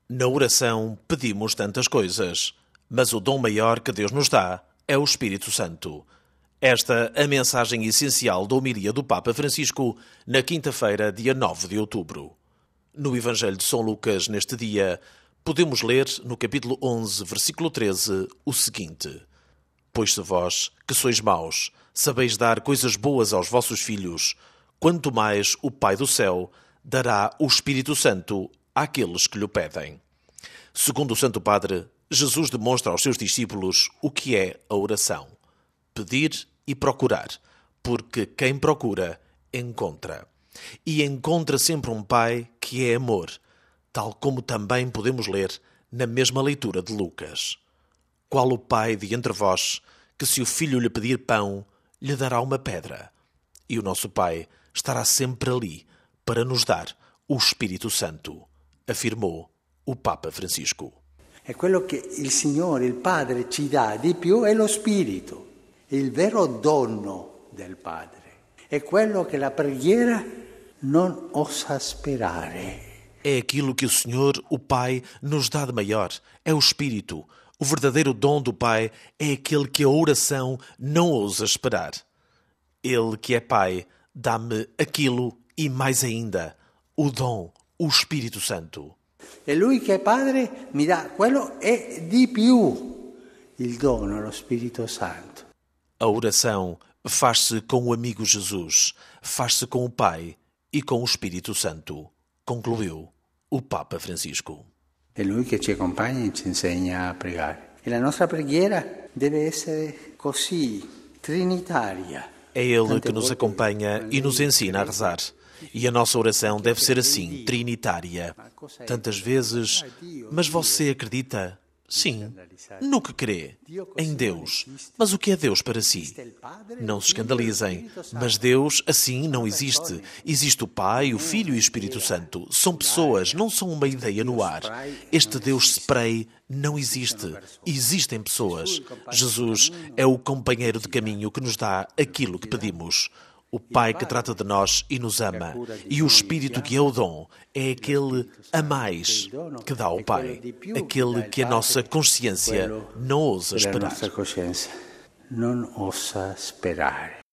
Na oração pedimos tantas coisas, mas o dom maior que Deus nos dá é o Espírito Santo. Esta é a mensagem essencial da homilia do Papa Francisco na quinta-feira, dia 9 de outubro. No Evangelho de São Lucas, neste dia, podemos ler, no capítulo 11, versículo 13, o seguinte: Pois se vós, que sois maus, sabeis dar coisas boas aos vossos filhos, quanto mais o Pai do céu dará o Espírito Santo àqueles que lhe pedem. Segundo o Santo Padre, Jesus demonstra aos seus discípulos o que é a oração: pedir e procurar, porque quem procura, encontra. E encontra sempre um Pai que é amor, tal como também podemos ler na mesma leitura de Lucas. Qual o pai de entre vós, que se o filho lhe pedir pão, lhe dará uma pedra? E o nosso Pai estará sempre ali para nos dar o Espírito Santo, afirmou o Papa Francisco. E quello che il Signore, il Padre, ci dà di più è lo Spirito, il vero dono del Padre. È quello che la preghiera non osa sperare. É aquilo que o Senhor, o Pai, nos dá de maior. É o Espírito. O verdadeiro dom do Pai é aquele que a oração não ousa esperar. Ele, que é Pai, dá-me aquilo e mais ainda, o dom, o Espírito Santo. E Lui che è Padre mi dà quello e di più, il dono, lo Spirito Santo. A oração faz-se com o amigo Jesus, faz-se com o Pai e com o Espírito Santo, concluiu o Papa Francisco. È Lui che ci accompagna e ci insegna a pregare. E la nostra preghiera deve essere così, trinitaria. É Ele que nos acompanha e nos ensina a rezar. E a nossa oração deve ser assim, trinitária. Tantas vezes, mas você acredita? Sim, no que crê, em Deus. Mas o que é Deus para si? Não se escandalizem, mas Deus assim não existe. Existe o Pai, o Filho e o Espírito Santo. São pessoas, não são uma ideia no ar. Este Deus spray não existe. Existem pessoas. Jesus é o companheiro de caminho que nos dá aquilo que pedimos. O Pai que trata de nós e nos ama. E o Espírito que é o dom é aquele a mais que dá ao Pai. Aquele que a nossa consciência não ousa esperar.